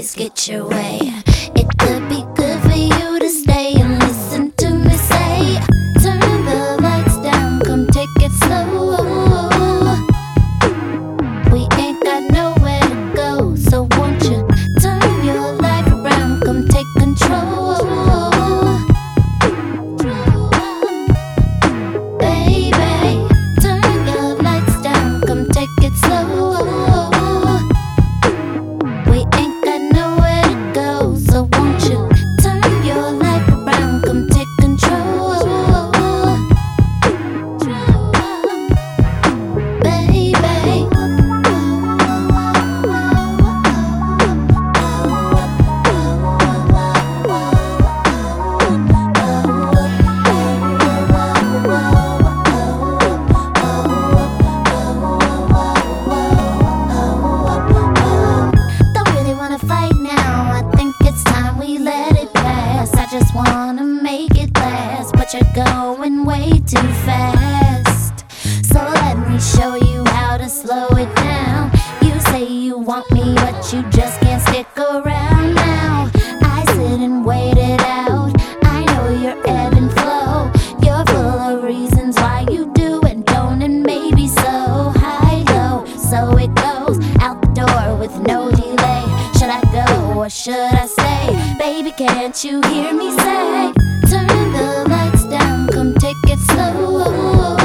always get your way. It could be good for you to stay and listen to me say, turn the lights down, come take it slow. We ain't got nowhere to go, so won't you turn your life around, come take control. Baby, turn your lights down, come take it slow. We ain't got nowhere to go, so won't you turn your life around, come take control. Baby, don't really wanna fight now. I think it's time we let it pass. I just wanna make it last, but you're going way too fast. So let me show you how to slow it down. You say you want me, but you just can't stick around now. I sit and wait it out. I know your ebb and flow. You're full of reasons why you do and don't, and maybe so high low. So it goes out the door with no delay. Should I go or should I stay? Baby, can't you hear me say, turn the lights down, come take it slow.